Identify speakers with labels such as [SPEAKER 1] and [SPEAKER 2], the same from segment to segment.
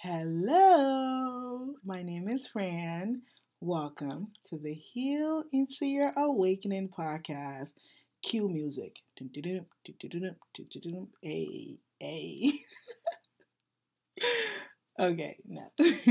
[SPEAKER 1] Hello, my name is Fran. Welcome to the Heal Into Your Awakening podcast. Cue music. Hey, hey. Okay, no.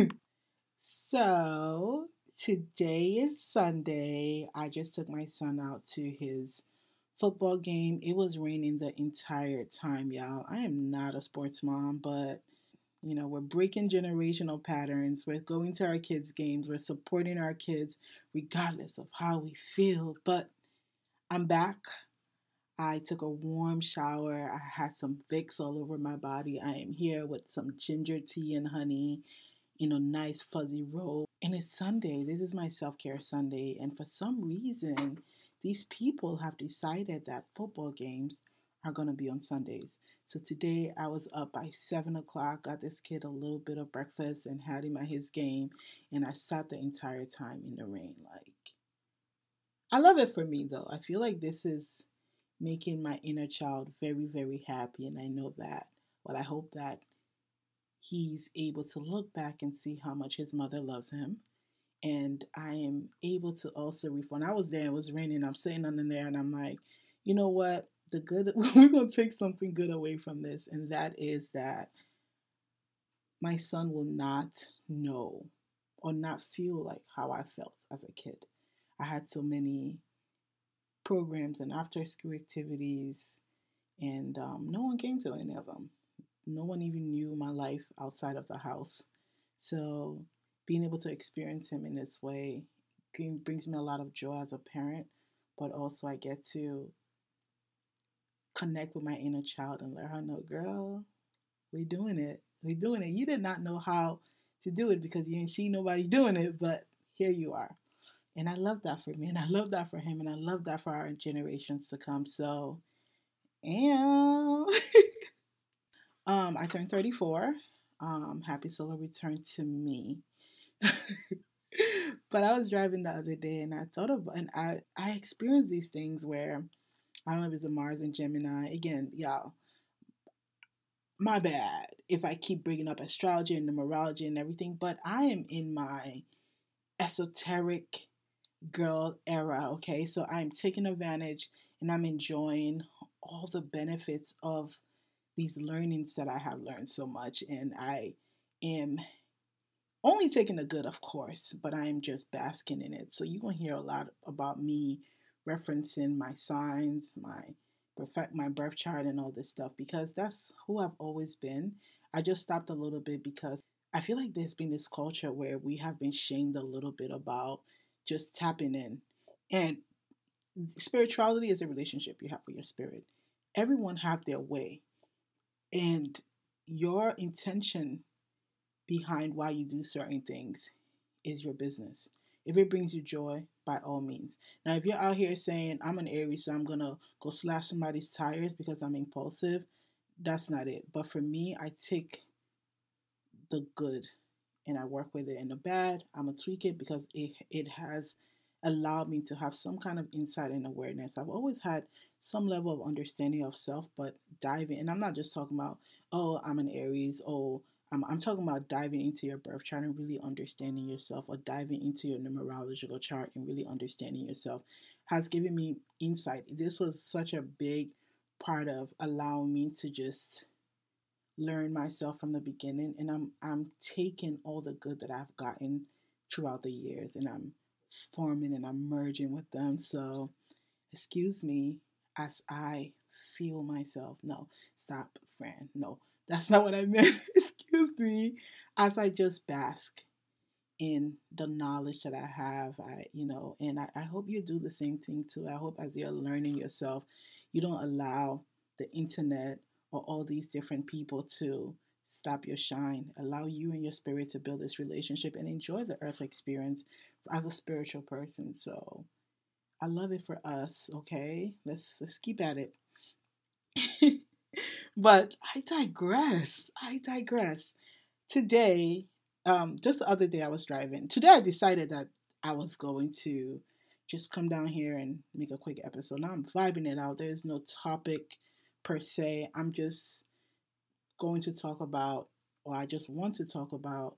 [SPEAKER 1] So, today is Sunday. I just took my son out to his football game. It was raining the entire time, y'all. I am not a sports mom, but we're breaking generational patterns. We're going to our kids' games. We're supporting our kids regardless of how we feel. But I'm back. I took a warm shower. I had some Vicks all over my body. I am here with some ginger tea and honey in a nice fuzzy robe. And it's Sunday. This is my self-care Sunday. And for some reason, these people have decided that football games are going to be on Sundays. So today I was up by 7 o'clock, got this kid a little bit of breakfast and had him at his game. And I sat the entire time in the rain. I love it for me though. I feel like this is making my inner child very, very happy. And I know that. Well, I hope that he's able to look back and see how much his mother loves him. And I am able to also refund. I was there, it was raining, I'm sitting under there, and I'm like, you know what? We're going to take something good away from this. And that is that my son will not know or not feel like how I felt as a kid. I had so many programs and after school activities, and no one came to any of them. No one even knew my life outside of the house. So being able to experience him in this way brings me a lot of joy as a parent, but also I get to connect with my inner child and let her know, girl, we're doing it. We're doing it. You did not know how to do it because you didn't see nobody doing it, but here you are. And I love that for me, and I love that for him, and I love that for our generations to come. So, and I turned 34. Happy solar return to me. But I was driving the other day and I thought of, and I experienced these things where, I don't know if it's the Mars and Gemini. Again, y'all, my bad if I keep bringing up astrology and numerology and everything, but I am in my esoteric girl era, okay? So I'm taking advantage and I'm enjoying all the benefits of these learnings that I have learned so much. And I am only taking the good, of course, but I am just basking in it. So you're going to hear a lot about me referencing my signs, my birth chart and all this stuff because that's who I've always been. I just stopped a little bit because I feel like there's been this culture where we have been shamed a little bit about just tapping in. And spirituality is a relationship you have with your spirit. Everyone have their way. And your intention behind why you do certain things is your business. If it brings you joy, by all means. Now, if you're out here saying, I'm an Aries, so I'm going to go slash somebody's tires because I'm impulsive, that's not it. But for me, I take the good and I work with it. And the bad, I'm going to tweak it because it has allowed me to have some kind of insight and awareness. I've always had some level of understanding of self, but diving, and I'm not just talking about, oh, I'm an Aries, oh, I'm talking about diving into your birth chart and really understanding yourself, or diving into your numerological chart and really understanding yourself has given me insight. This was such a big part of allowing me to just learn myself from the beginning, and I'm taking all the good that I've gotten throughout the years and I'm forming and I'm merging with them. So excuse me as I feel myself. No, stop, Fran. No, that's not what I meant. Excuse me as I just bask in the knowledge that I have. And I hope you do the same thing too. I hope as you're learning yourself, you don't allow the internet or all these different people to stop your shine. Allow you and your spirit to build this relationship and enjoy the earth experience as a spiritual person. So I love it for us, okay? Let's keep at it. But I digress. Today, just the other day I was driving. Today I decided that I was going to just come down here and make a quick episode. Now I'm vibing it out. There's no topic per se. I'm just going to talk about or I just want to talk about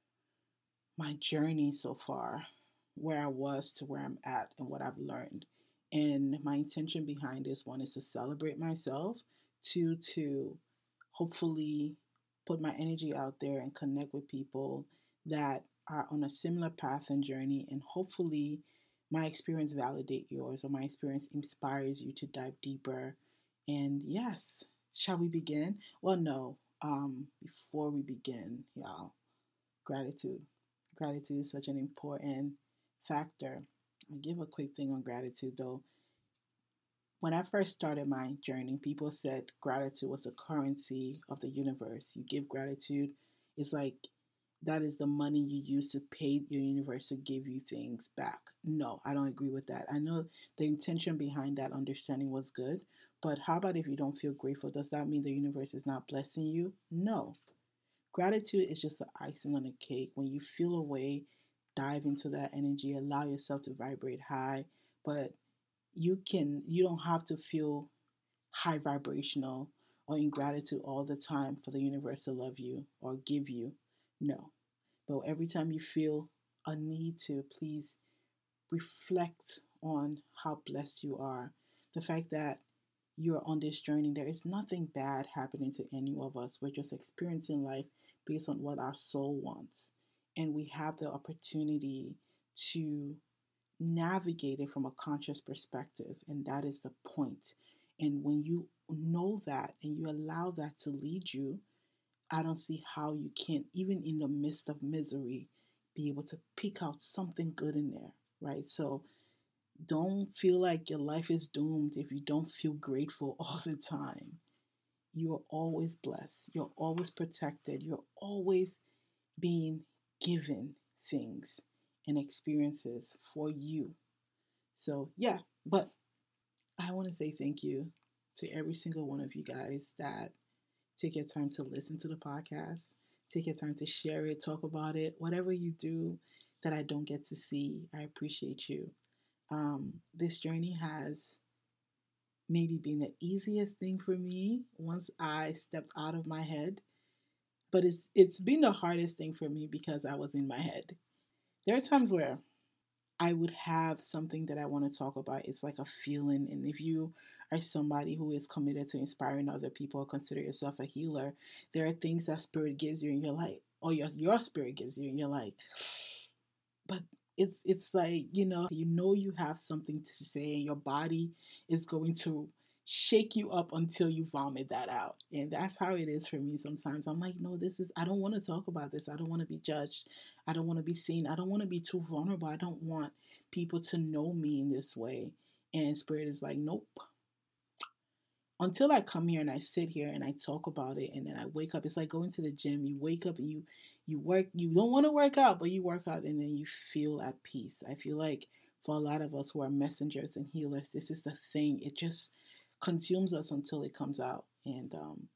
[SPEAKER 1] my journey so far, where I was to where I'm at, and what I've learned. And my intention behind this one is to celebrate myself, two, to hopefully put my energy out there and connect with people that are on a similar path and journey, and hopefully my experience validate yours, or my experience inspires you to dive deeper. And yes, shall we begin? Well, no. Before we begin, y'all, gratitude. Gratitude is such an important factor. I'll give a quick thing on gratitude though. When I first started my journey, people said gratitude was a currency of the universe. You give gratitude, it's like that is the money you use to pay your universe to give you things back. No, I don't agree with that. I know the intention behind that understanding was good, but how about if you don't feel grateful? Does that mean the universe is not blessing you? No. Gratitude is just the icing on the cake. When you feel a way, dive into that energy, allow yourself to vibrate high, but you don't have to feel high vibrational or in gratitude all the time for the universe to love you or give you. No. But every time you feel a need to, please reflect on how blessed you are. The fact that you're on this journey, there is nothing bad happening to any of us. We're just experiencing life based on what our soul wants. And we have the opportunity to navigate it from a conscious perspective. And that is the point. And when you know that and you allow that to lead you, I don't see how you can't, even in the midst of misery, be able to pick out something good in there, right? So don't feel like your life is doomed if you don't feel grateful all the time. You are always blessed. You're always protected. You're always being given things and experiences for you. So, yeah, but I want to say thank you to every single one of you guys that take your time to listen to the podcast, take your time to share it, talk about it, whatever you do that I don't get to see. I appreciate you. This journey has maybe been the easiest thing for me once I stepped out of my head, but it's been the hardest thing for me because I was in my head. There are times where I would have something that I want to talk about. It's like a feeling. And if you are somebody who is committed to inspiring other people, or consider yourself a healer, there are things that spirit gives you and you're like, or your spirit gives you and you're like, but it's like, you have something to say and your body is going to shake you up until you vomit that out. And that's how it is for me sometimes. I'm like, no, I don't want to talk about this. I don't want to be judged. I don't want to be seen. I don't want to be too vulnerable. I don't want people to know me in this way. And spirit is like, nope. Until I come here and I sit here and I talk about it and then I wake up. It's like going to the gym. You wake up and you work. You don't want to work out, but you work out and then you feel at peace. I feel like for a lot of us who are messengers and healers, this is the thing. It just consumes us until it comes out. And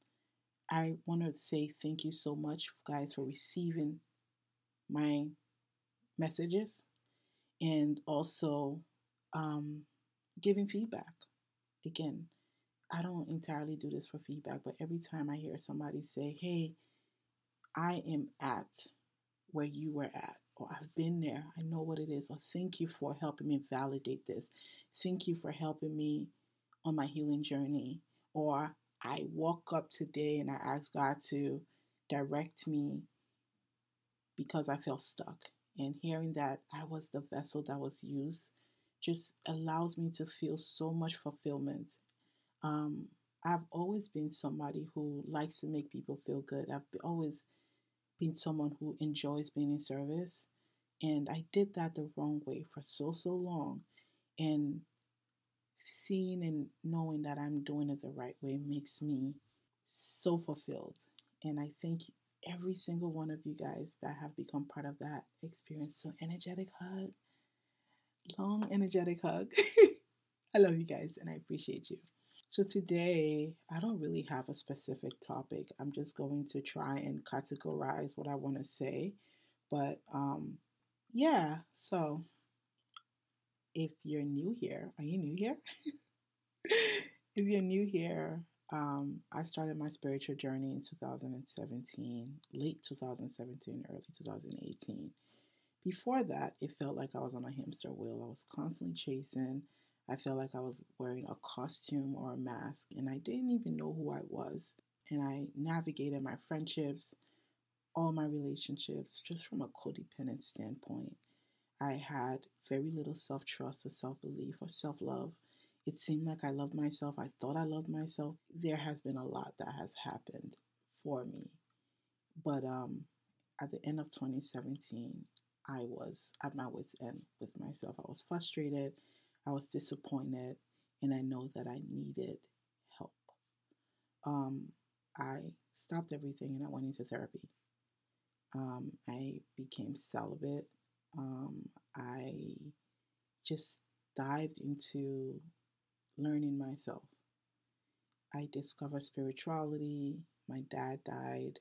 [SPEAKER 1] I want to say thank you so much, guys, for receiving my messages and also um, giving feedback. Again, I don't entirely do this for feedback, but every time I hear somebody say, hey, I am at where you were at, or I've been there, I know what it is, or thank you for helping me validate this, thank you for helping me on my healing journey, or I woke up today and I asked God to direct me because I felt stuck. And hearing that I was the vessel that was used just allows me to feel so much fulfillment. um, I've always been somebody who likes to make people feel good. I've always been someone who enjoys being in service. And I did that the wrong way for so long. And seeing and knowing that I'm doing it the right way makes me so fulfilled. And I thank every single one of you guys that have become part of that experience. So, energetic hug, long, energetic hug. I love you guys and I appreciate you. So today, I don't really have a specific topic. I'm just going to try and categorize what I want to say. But yeah, so if you're new here, are you new here? If you're new here, I started my spiritual journey in 2017, late 2017, early 2018. Before that, it felt like I was on a hamster wheel. I was constantly chasing. I felt like I was wearing a costume or a mask, and I didn't even know who I was. And I navigated my friendships, all my relationships, just from a codependent standpoint. I had very little self trust or self belief or self love. It seemed like I loved myself. I thought I loved myself. There has been a lot that has happened for me. But at the end of 2017, I was at my wits' end with myself. I was frustrated, I was disappointed, and I know that I needed help. Um, I stopped everything and I went into therapy. I became celibate. I just dived into learning myself. I discovered spirituality. My dad died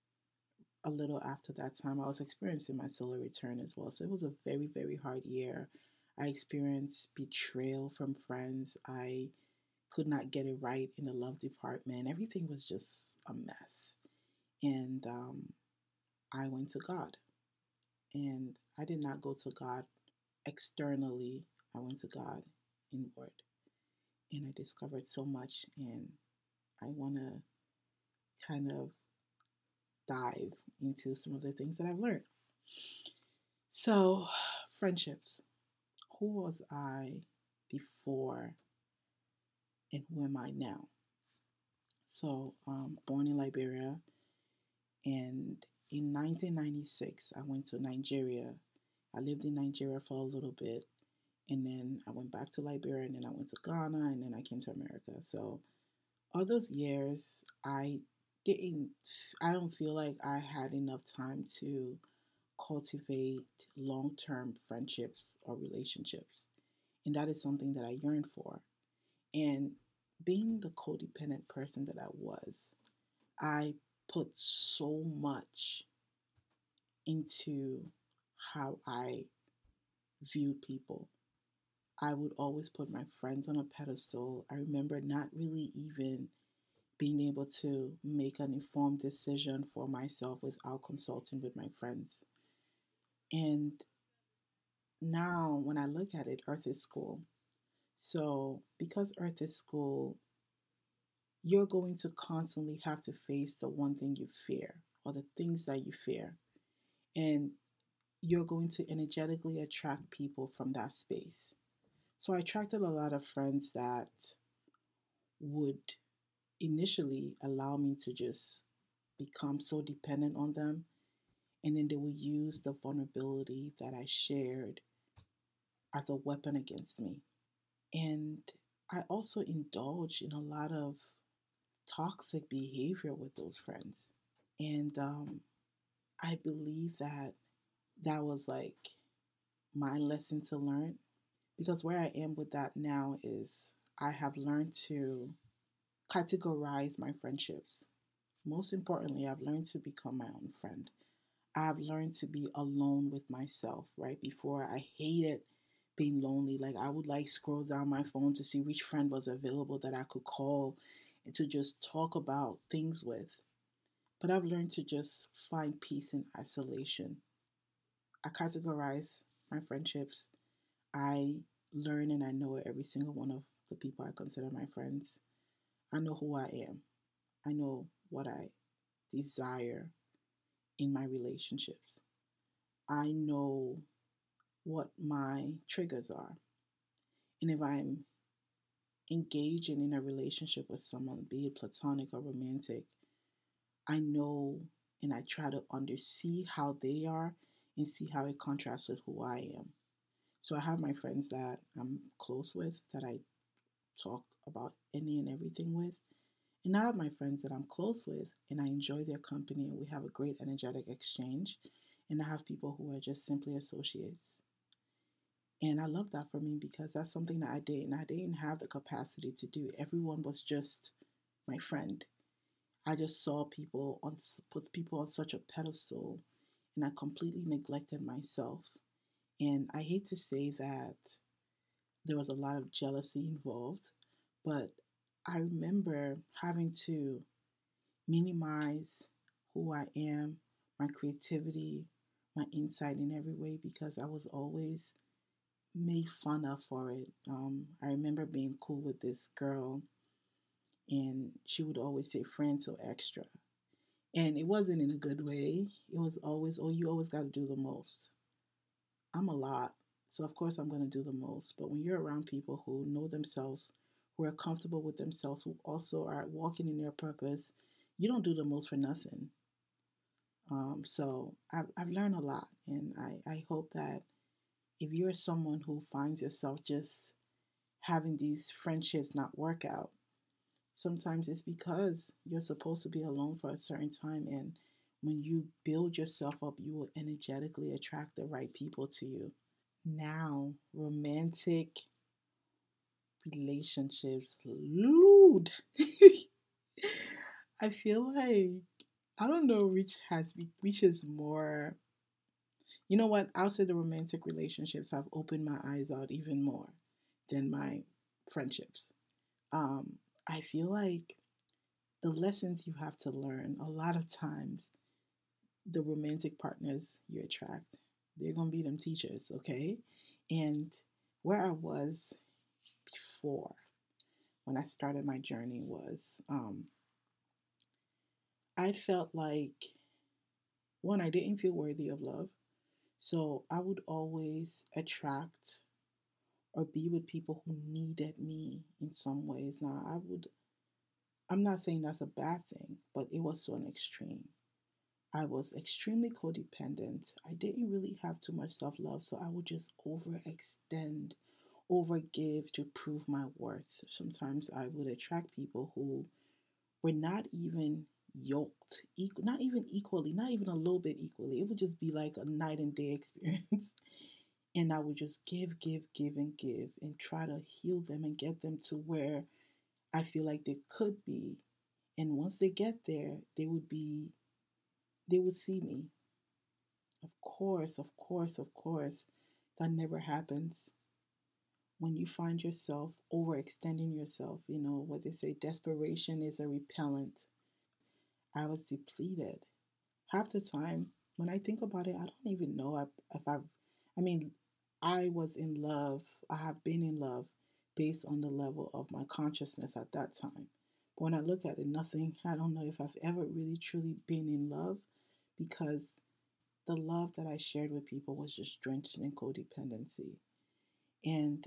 [SPEAKER 1] a little after that time. I was experiencing my solar return as well. So it was a very, very hard year. I experienced betrayal from friends. I could not get it right in the love department. Everything was just a mess. And I went to God. And I did not go to God externally, I went to God inward. And I discovered so much. And I want to kind of dive into some of the things that I've learned. So, friendships. Who was I before and who am I now? So, born in Liberia, and in 1996, I went to Nigeria. I lived in Nigeria for a little bit, and then I went back to Liberia, and then I went to Ghana, and then I came to America. So, all those years, didn't, I don't feel like I had enough time to cultivate long term friendships or relationships. And that is something that I yearn for. And being the codependent person that I was, I put so much into how I viewed people. I would always put my friends on a pedestal. I remember not really even being able to make an informed decision for myself without consulting with my friends. And now, when I look at it, Earth is school. So, because Earth is school, you're going to constantly have to face the one thing you fear or the things that you fear. And you're going to energetically attract people from that space. So, I attracted a lot of friends that would initially allow me to just become so dependent on them. And then they would use the vulnerability that I shared as a weapon against me. And I also indulge in a lot of toxic behavior with those friends. And I believe that that was like my lesson to learn, because where I am with that now is I have learned to categorize my friendships. Most importantly, I've learned to become my own friend. I've learned to be alone with myself, right? Before, I hated being lonely. Like, I would like scroll down my phone to see which friend was available that I could call and to just talk about things with. But I've learned to just find peace in isolation. I categorize my friendships. I learn and I know every single one of the people I consider my friends. I know who I am. I know what I desire in my relationships. I know what my triggers are. And if I'm engaging in a relationship with someone, be it platonic or romantic, I know and I try to see how they are and see how it contrasts with who I am. So I have my friends that I'm close with, that I talk about any and everything with. And I have my friends that I'm close with and I enjoy their company and we have a great energetic exchange. And I have people who are just simply associates. And I love that for me because that's something that I did, and I didn't have the capacity to do. Everyone was just my friend. I just saw people on put people on such a pedestal, and I completely neglected myself. And I hate to say that there was a lot of jealousy involved, but I remember having to minimize who I am, my creativity, my insight in every way because I was always made fun of for it. I remember being cool with this girl, and she would always say, "Friend so extra." And it wasn't in a good way. It was always, "Oh, you always got to do the most." I'm a lot. So, of course, I'm going to do the most. But when you're around people who know themselves, who are comfortable with themselves, who also are walking in their purpose, you don't do the most for nothing. So I've learned a lot. And I hope that if you're someone who finds yourself just having these friendships not work out, sometimes it's because you're supposed to be alone for a certain time. And when you build yourself up, you will energetically attract the right people to you. Now, romantic relationships, Lord. I feel like I don't know which is more. You know what? I'll say the romantic relationships have opened my eyes out even more than my friendships. Um, I feel like the lessons you have to learn a lot of times, the romantic partners you attract, they're gonna be them teachers, okay? And where I was before when I started my journey was I felt like one, I didn't feel worthy of love. So I would always attract or be with people who needed me in some ways. Now I'm not saying that's a bad thing, but it was to an extreme. I was extremely codependent. I didn't really have too much self love, so I would just overextend, overgive to prove my worth. Sometimes I would attract people who were not even yoked, not even equally, not even a little bit equally. It would just be like a night and day experience. And I would just give, give, give, and give and try to heal them and get them to where I feel like they could be. And once they get there, they would see me. Of course, of course, of course, that never happens. When you find yourself overextending yourself, you know what they say, desperation is a repellent. I was depleted. Half the time, when I think about it, I don't even know if I mean, I was in love, I have been in love based on the level of my consciousness at that time. But when I look at it, nothing, I don't know if I've ever really truly been in love because the love that I shared with people was just drenched in codependency. And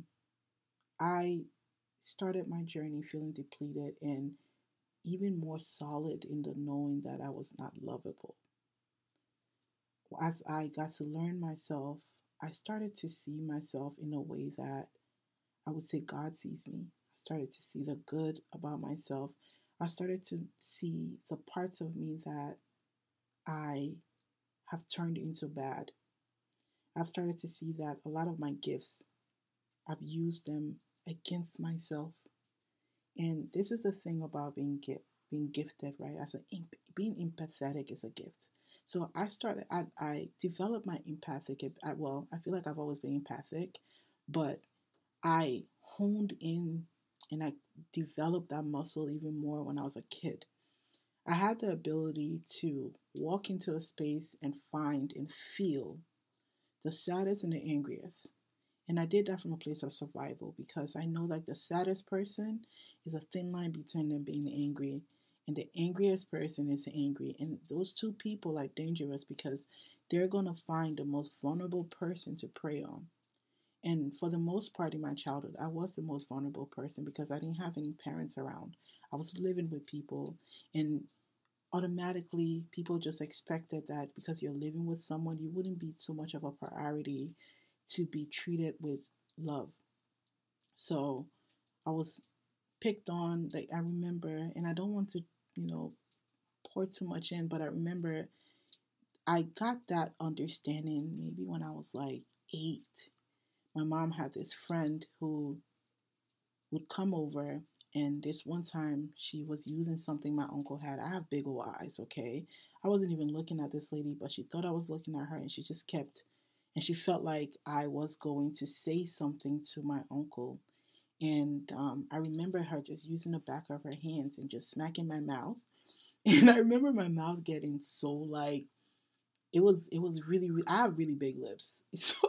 [SPEAKER 1] I started my journey feeling depleted and even more solid in the knowing that I was not lovable. As I got to learn myself, I started to see myself in a way that I would say God sees me. I started to see the good about myself. I started to see the parts of me that I have turned into bad. I've started to see that a lot of my gifts, I've used them against myself. And this is the thing about being gifted, right? Being empathetic is a gift. So I developed my empathic. Well, I feel like I've always been empathic, but I honed in and I developed that muscle even more when I was a kid. I had the ability to walk into a space and find and feel the saddest and the angriest. And I did that from a place of survival because I know like the saddest person is a thin line between them being angry and the angriest person is angry. And those two people are dangerous because they're going to find the most vulnerable person to prey on. And for the most part in my childhood, I was the most vulnerable person because I didn't have any parents around. I was living with people, and automatically people just expected that because you're living with someone, you wouldn't be so much of a priority to be treated with love. So I was picked on. Like I remember, and I don't want to, you know, pour too much in, but I remember I got that understanding maybe when I was like 8. My mom had this friend who would come over, and this one time she was using something my uncle had. I have big old eyes, okay? I wasn't even looking at this lady, but she thought I was looking at her, and she just kept, and she felt like I was going to say something to my uncle. And I remember her just using the back of her hands and just smacking my mouth. And I remember my mouth getting so like it was really I have really big lips, so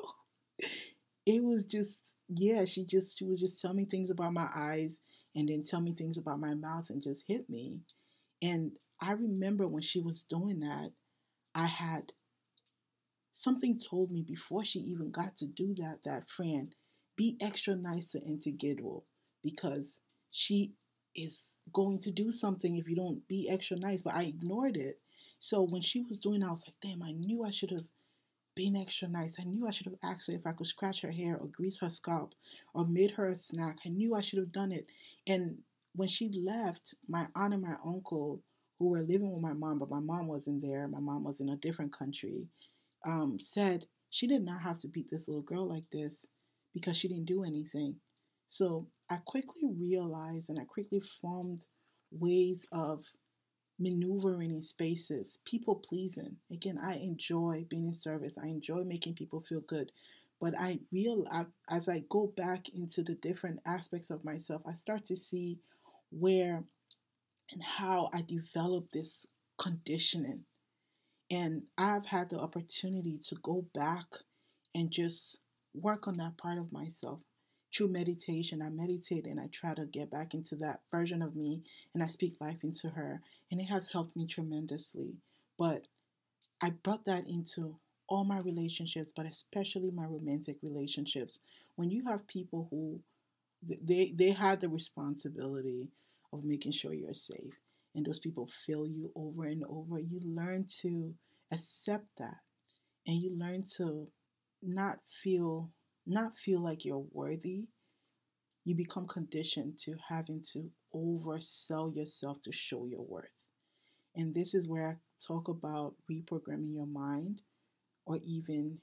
[SPEAKER 1] it was just yeah. She was just telling me things about my eyes and then tell me things about my mouth and just hit me. And I remember when she was doing that, I had something told me before she even got to do that, that friend, be extra nice to Auntie Gidwell because she is going to do something if you don't be extra nice. But I ignored it. So when she was doing, I was like, damn, I knew I should have been extra nice. I knew I should have asked her if I could scratch her hair or grease her scalp or made her a snack. I knew I should have done it. And when she left, my aunt and my uncle, who were living with my mom, but my mom wasn't there, my mom was in a different country, said she did not have to beat this little girl like this because she didn't do anything. So I quickly realized and I quickly formed ways of maneuvering in spaces, people pleasing. Again, I enjoy being in service. I enjoy making people feel good. But as I go back into the different aspects of myself, I start to see where and how I develop this conditioning. And I've had the opportunity to go back and just work on that part of myself. Through meditation, I meditate and I try to get back into that version of me and I speak life into her. And it has helped me tremendously. But I brought that into all my relationships, but especially my romantic relationships. When you have people who they had the responsibility of making sure you're safe and those people fail you over and over, you learn to accept that and you learn to not feel not feel like you're worthy. You become conditioned to having to oversell yourself to show your worth. And this is where I talk about reprogramming your mind or even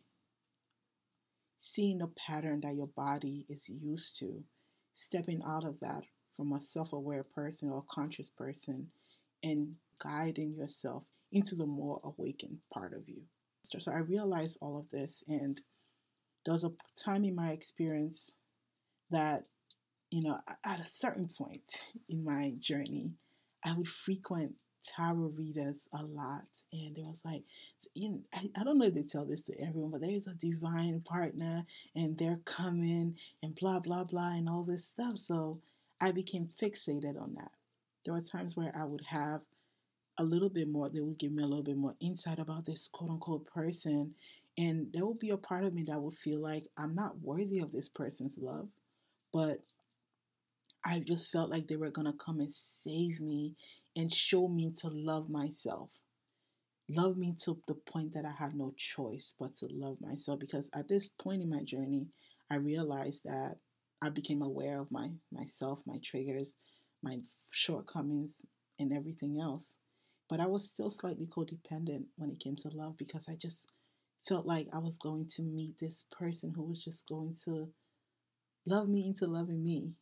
[SPEAKER 1] seeing a pattern that your body is used to, stepping out of that from a self aware person or a conscious person and guiding yourself into the more awakened part of you. So I realized all of this, and there was a time in my experience that, at a certain point in my journey, I would frequent tarot readers a lot. And it was like, I don't know if they tell this to everyone, but there's a divine partner and they're coming and blah, blah, blah, and all this stuff. So I became fixated on that. There were times where I would have a little bit more, they would give me a little bit more insight about this quote unquote person. And there will be a part of me that would feel like I'm not worthy of this person's love. But I just felt like they were going to come and save me and show me to love myself. Love me to the point that I had no choice but to love myself. Because at this point in my journey, I realized that I became aware of myself, my triggers, my shortcomings, and everything else. But I was still slightly codependent when it came to love because I just felt like I was going to meet this person who was just going to love me into loving me.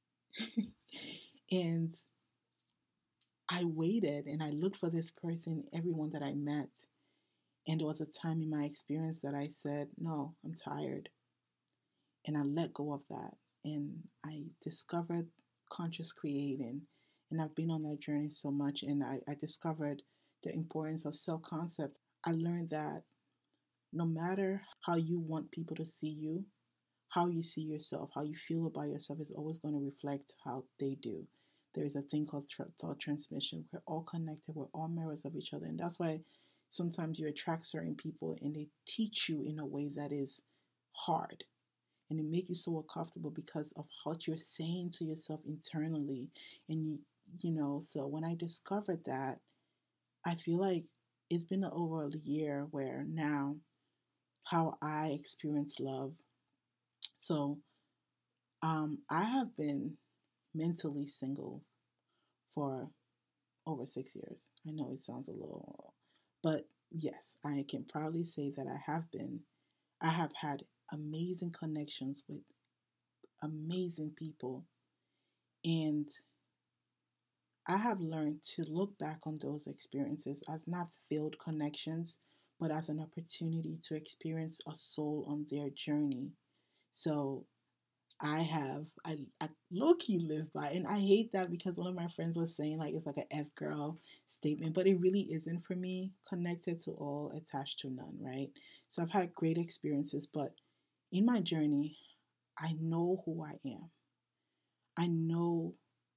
[SPEAKER 1] And I waited and I looked for this person, everyone that I met. And there was a time in my experience that I said, no, I'm tired. And I let go of that. And I discovered conscious creating. And I've been on that journey so much. And I discovered the importance of self concept. I learned that no matter how you want people to see you, how you see yourself, how you feel about yourself is always going to reflect how they do. There's a thing called thought transmission. We're all connected. We're all mirrors of each other. And that's why sometimes you attract certain people and they teach you in a way that is hard. And they make you so uncomfortable because of what you're saying to yourself internally. And, so when I discovered that, I feel like it's been over a year where now how I experience love. So I have been mentally single for over 6 years. I know it sounds a little, but yes, I can proudly say that I have been. I have had amazing connections with amazing people, and I have learned to look back on those experiences as not failed connections, but as an opportunity to experience a soul on their journey. So I low key live by, and I hate that because one of my friends was saying like it's like a F girl statement, but it really isn't for me. Connected to all, attached to none, right? So I've had great experiences, but in my journey, I know who I am. I know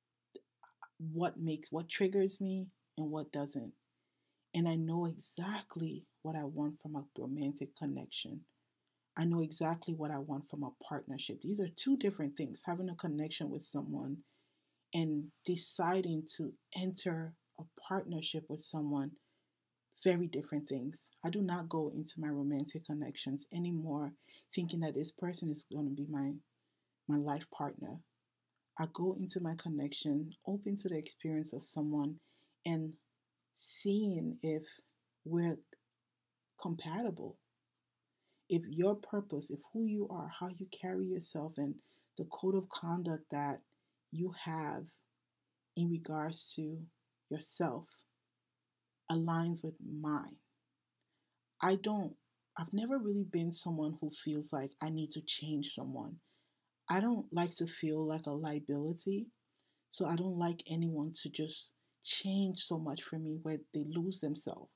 [SPEAKER 1] what triggers me and what doesn't. And I know exactly what I want from a romantic connection. I know exactly what I want from a partnership. These are two different things. Having a connection with someone and deciding to enter a partnership with someone, very different things. I do not go into my romantic connections anymore thinking that this person is going to be my life partner. I go into my connection open to the experience of someone and seeing if we're compatible, if your purpose, if who you are, how you carry yourself, and the code of conduct that you have in regards to yourself aligns with mine. I don't, I've never really been someone who feels like I need to change someone. I don't like to feel like a liability. So I don't like anyone to just change so much for me where they lose themselves.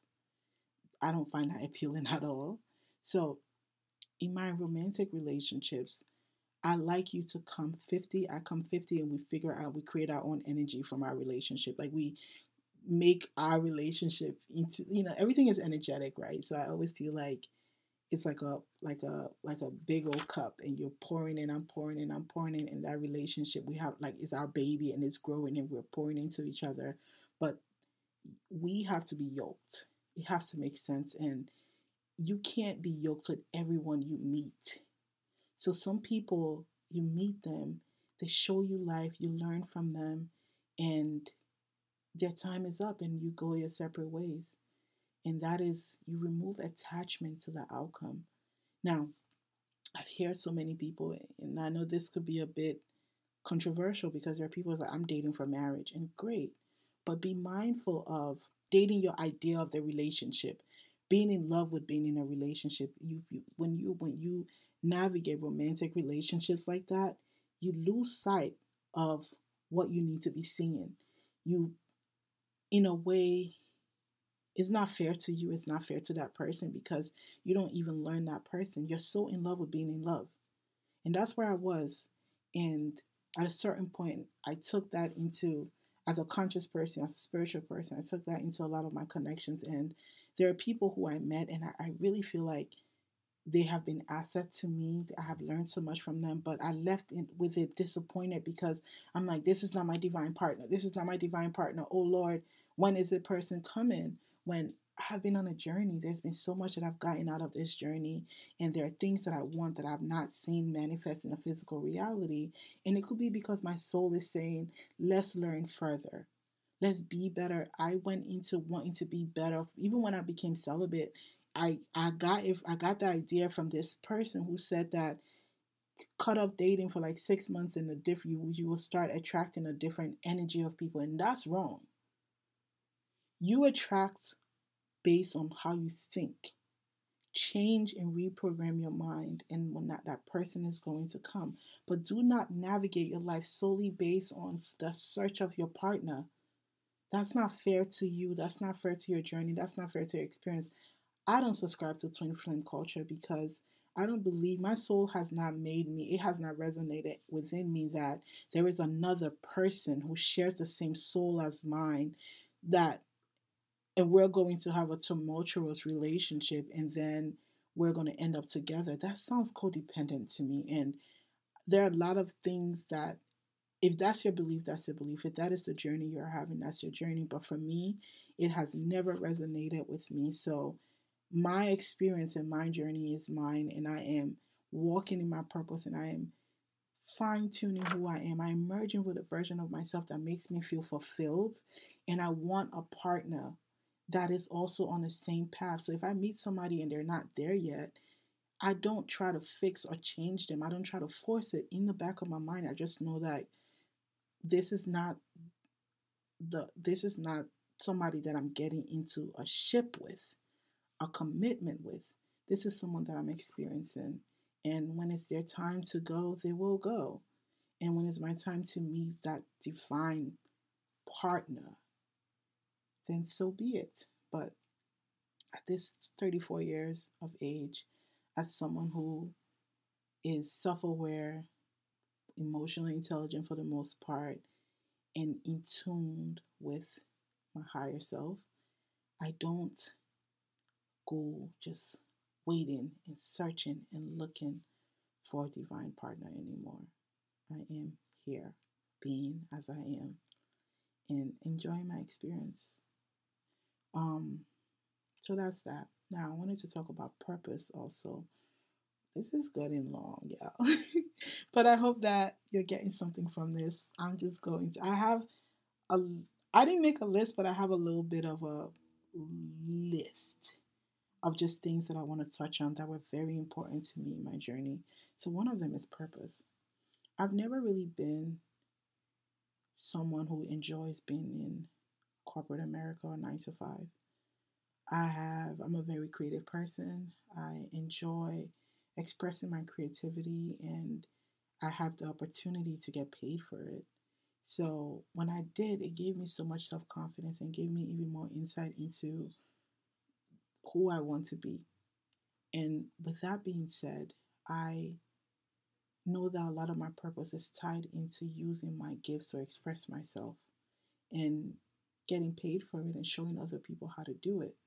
[SPEAKER 1] I don't find that appealing at all. So in my romantic relationships, I like you to come 50, I come 50, and we figure out, we create our own energy from our relationship. Like we make our relationship into, everything is energetic, right? So I always feel like it's like a big old cup, and you're pouring in, I'm pouring in, I'm pouring in that relationship. We have like, it's our baby and it's growing and we're pouring into each other. But we have to be yoked. It has to make sense. And you can't be yoked with everyone you meet. So some people, you meet them, they show you life, you learn from them, and their time is up and you go your separate ways. And that is, you remove attachment to the outcome. Now, I've heard so many people, and I know this could be a bit controversial because there are people who are like, I'm dating for marriage, and great. But be mindful of dating your idea of the relationship, being in love with being in a relationship. When you navigate romantic relationships like that, you lose sight of what you need to be seeing. You, in a way, it's not fair to you. It's not fair to that person because you don't even learn that person. You're so in love with being in love. And that's where I was. And at a certain point, I took that into, as a conscious person, as a spiritual person, I took that into a lot of my connections. And there are people who I met, and I really feel like they have been asset to me. I have learned so much from them, but I left it with it disappointed because I'm like, this is not my divine partner. This is not my divine partner. Oh Lord, when is the person coming? When I have been on a journey, there's been so much that I've gotten out of this journey, and there are things that I want that I've not seen manifest in a physical reality. And it could be because my soul is saying, let's learn further. Let's be better. I went into wanting to be better. Even when I became celibate, I got the idea from this person who said that cut off dating for like 6 months and you will start attracting a different energy of people, and that's wrong. You attract based on how you think. Change and reprogram your mind, and when that person is going to come. But do not navigate your life solely based on the search of your partner. That's not fair to you. That's not fair to your journey. That's not fair to your experience. I don't subscribe to twin flame culture because I don't believe, my soul has not made me, it has not resonated within me that there is another person who shares the same soul as mine, that, and we're going to have a tumultuous relationship and then we're going to end up together. That sounds codependent to me. And there are a lot of things that, if that's your belief, that's your belief. If that is the journey you're having, that's your journey. But for me, it has never resonated with me. So my experience and my journey is mine, and I am walking in my purpose, and I am fine tuning who I am. I'm merging with a version of myself that makes me feel fulfilled, and I want a partner that is also on the same path. So if I meet somebody and they're not there yet, I don't try to fix or change them. I don't try to force it. In the back of my mind, I just know that this is not this is not somebody that I'm getting into a ship with, a commitment with. This is someone that I'm experiencing. And when it's their time to go, they will go. And when it's my time to meet that divine partner, then so be it. But at this 34 years of age, as someone who is self aware, emotionally intelligent for the most part, and in tuned with my higher self, I don't go just waiting and searching and looking for a divine partner anymore. I am here, being as I am, and enjoying my experience. Um, so that's that. Now I wanted to talk about purpose also. This is getting long, yeah. But I hope that you're getting something from this. I'm just going to. A. I didn't make a list, but I have a little bit of a list of just things that I want to touch on that were very important to me in my journey. So one of them is purpose. I've never really been someone who enjoys being in corporate America or 9 to 5. I'm a very creative person. I enjoy expressing my creativity, and I have the opportunity to get paid for it. So when I did, it gave me so much self confidence and gave me even more insight into who I want to be. And with that being said, I know that a lot of my purpose is tied into using my gifts to express myself and getting paid for it and showing other people how to do it.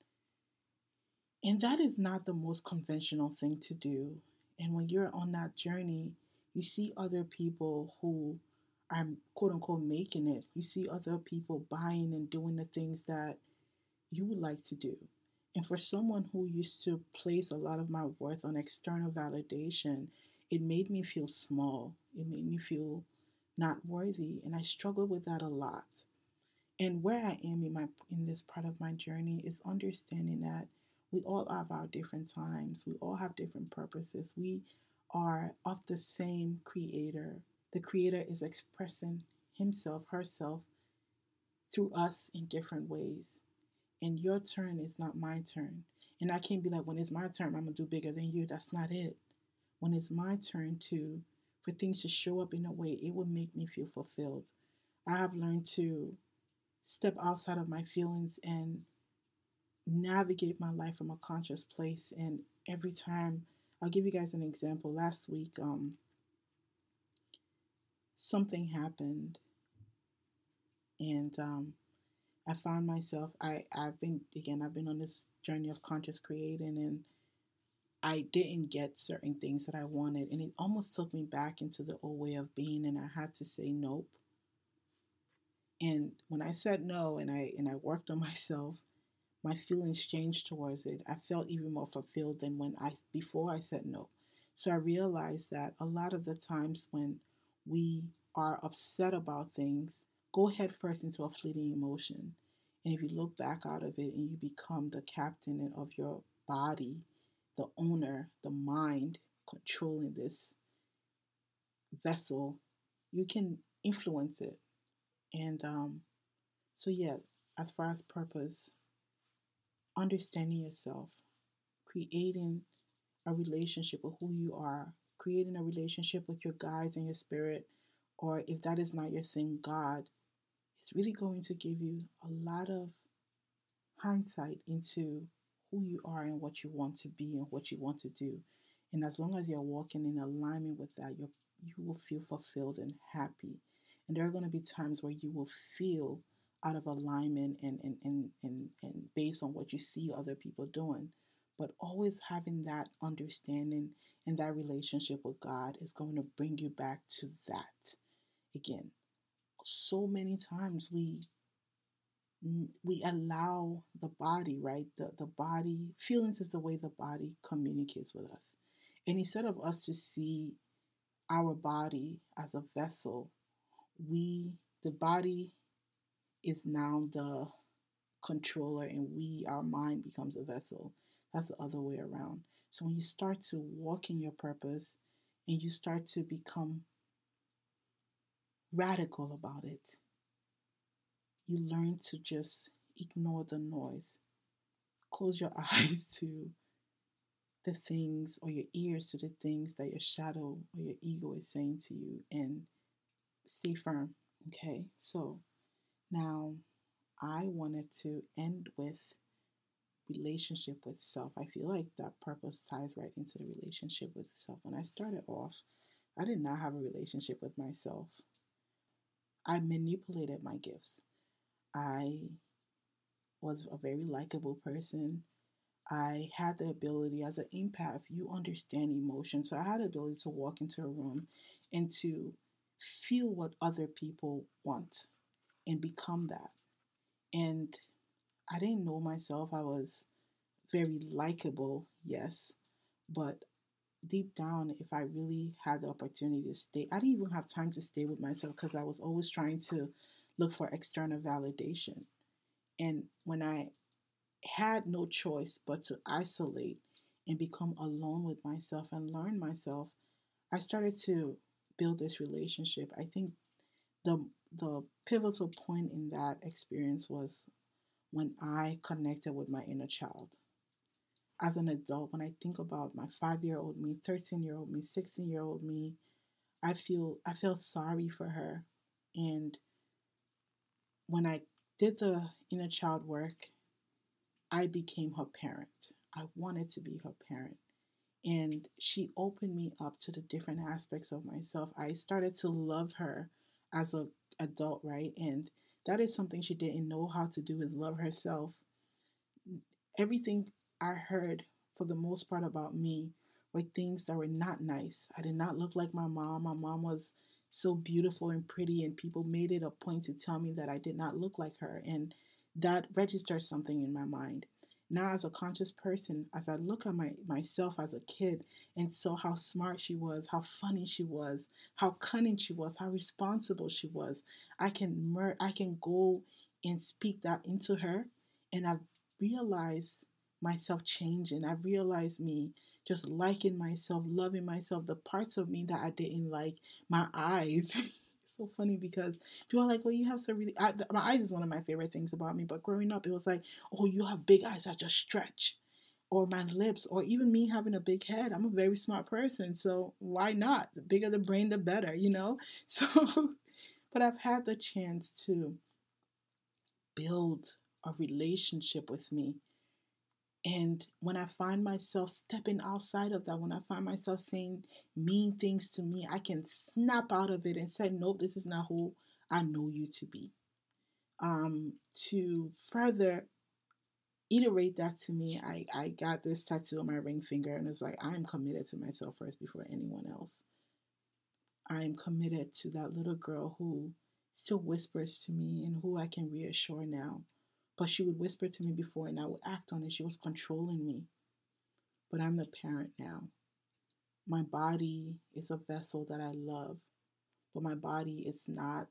[SPEAKER 1] And that is not the most conventional thing to do. And when you're on that journey, you see other people who are quote unquote making it. You see other people buying and doing the things that you would like to do. And for someone who used to place a lot of my worth on external validation, it made me feel small. It made me feel not worthy. And I struggled with that a lot. And where I am in this part of my journey is understanding that we all have our different times. We all have different purposes. We are of the same creator. The creator is expressing himself, herself through us in different ways. And your turn is not my turn. And I can't be like, when it's my turn, I'm gonna do bigger than you. That's not it. When it's my turn to for things to show up in a way, it will make me feel fulfilled. I have learned to step outside of my feelings and navigate my life from a conscious place. And every time, I'll give you guys an example. Last week, something happened, and I found myself. I've been on this journey of conscious creating, and I didn't get certain things that I wanted, and it almost took me back into the old way of being, and I had to say nope. And when I said no, and I worked on myself, my feelings changed towards it. I felt even more fulfilled than when I before I said no. So I realized that a lot of the times when we are upset about things, go head first into a fleeting emotion. And if you look back out of it and you become the captain of your body, the owner, the mind controlling this vessel, you can influence it. And so, yeah, as far as purpose, understanding yourself, creating a relationship with who you are, creating a relationship with your guides and your spirit, or if that is not your thing, God is really going to give you a lot of hindsight into who you are and what you want to be and what you want to do. And as long as you're walking in alignment with that, you will feel fulfilled and happy. And there are going to be times where you will feel out of alignment and based on what you see other people doing. But always having that understanding and that relationship with God is going to bring you back to that. Again, so many times we allow the body, right? The body, feelings is the way the body communicates with us. And instead of us to see our body as a vessel, the body is now the controller and our mind becomes a vessel. That's the other way around. So when you start to walk in your purpose and you start to become radical about it, you learn to just ignore the noise. Close your eyes to the things, or your ears to the things that your shadow or your ego is saying to you, and stay firm. Okay, so now I wanted to end with relationship with self. I feel like that purpose ties right into the relationship with self. When I started off, I did not have a relationship with myself. I manipulated my gifts. I was a very likable person. I had the ability, as an empath, you understand emotion. So I had the ability to walk into a room and to feel what other people want and become that. And I didn't know myself. I was very likable, yes, but deep down, if I really had the opportunity to stay, I didn't even have time to stay with myself because I was always trying to look for external validation. And when I had no choice but to isolate and become alone with myself and learn myself, I started to build this relationship. I think the the pivotal point in that experience was when I connected with my inner child. As an adult, when I think about my 5-year-old me, 13-year-old me, 16-year-old me, I felt sorry for her. And when I did the inner child work, I became her parent. I wanted to be her parent. And she opened me up to the different aspects of myself. I started to love her as an adult, right? And that is something she didn't know how to do, is love herself. Everything I heard for the most part about me were things that were not nice. I did not look like my mom. My mom was so beautiful and pretty, and people made it a point to tell me that I did not look like her. And that registered something in my mind. Now, as a conscious person, as I look at myself as a kid and saw how smart she was, how funny she was, how cunning she was, how responsible she was, I can go and speak that into her, and I've realized myself changing. I realized me just liking myself, loving myself, the parts of me that I didn't like, my eyes. It's so funny because people are like, well, you have some really, my eyes is one of my favorite things about me. But growing up, it was like, oh, you have big eyes that just stretch. Or my lips, or even me having a big head. I'm a very smart person, so why not? The bigger the brain, the better, you know? So, but I've had the chance to build a relationship with me. And when I find myself stepping outside of that, when I find myself saying mean things to me, I can snap out of it and say, nope, this is not who I know you to be. To further iterate that to me, I got this tattoo on my ring finger, and it's like, I'm committed to myself first before anyone else. I'm committed to that little girl who still whispers to me and who I can reassure now. But she would whisper to me before and I would act on it. She was controlling me. But I'm the parent now. My body is a vessel that I love, but my body is not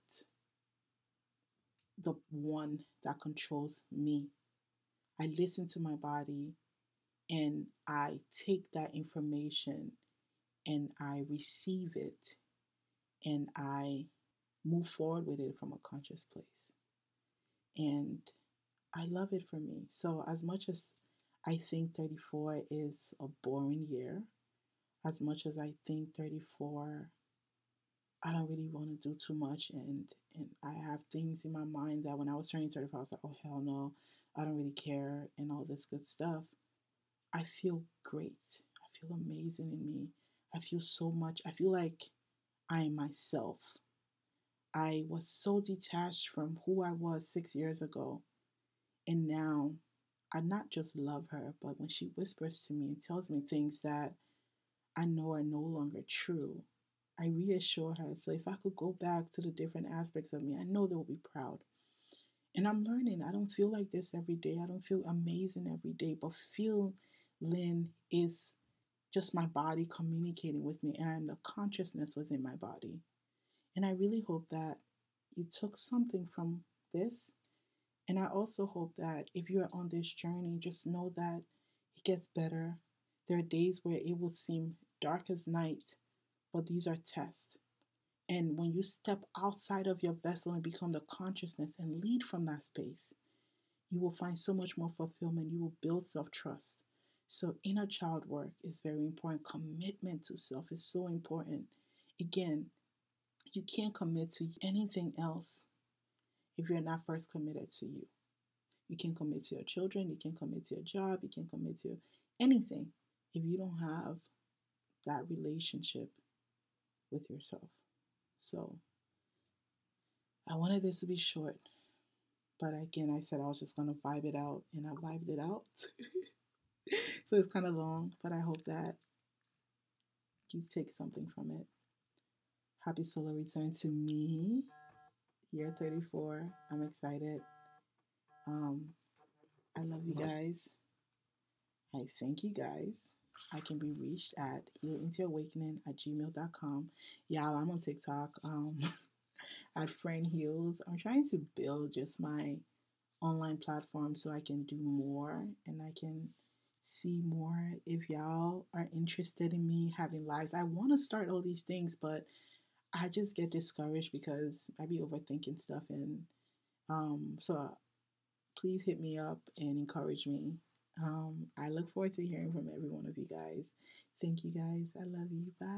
[SPEAKER 1] the one that controls me. I listen to my body and I take that information and I receive it and I move forward with it from a conscious place. And I love it for me. So, as much as I think 34 is a boring year, as much as I think 34, I don't really want to do too much, and I have things in my mind that when I was turning 35, I was like, oh hell no, I don't really care, and all this good stuff. I feel great. I feel amazing in me. I feel so much. I feel like I am myself. I was so detached from who I was 6 years ago, and now I not just love her, but when she whispers to me and tells me things that I know are no longer true, I reassure her. So if I could go back to the different aspects of me, I know they'll be proud. And I'm learning. I don't feel like this every day. I don't feel amazing every day. But feeling is just my body communicating with me, and I'm the consciousness within my body. And I really hope that you took something from this. And I also hope that if you're on this journey, just know that it gets better. There are days where it will seem dark as night, but these are tests. And when you step outside of your vessel and become the consciousness and lead from that space, you will find so much more fulfillment. You will build self trust. So inner child work is very important. Commitment to self is so important. Again, you can't commit to anything else if you're not first committed to you. You can commit to your children, you can commit to your job, you can commit to anything if you don't have that relationship with yourself. So I wanted this to be short, but again, I said I was just gonna vibe it out, and I vibed it out. So it's kind of long, but I hope that you take something from it. Happy solar return to me, year 34. I'm excited. Um, I love you guys. I thank you guys. I can be reached at healintoawakening@gmail.com. Y'all, I'm on TikTok at Friend Heals. I'm trying to build just my online platform so I can do more and I can see more. If y'all are interested in me having lives, I want to start all these things, but I just get discouraged because I be overthinking stuff. And so please hit me up and encourage me. I look forward to hearing from every one of you guys. Thank you guys. I love you. Bye.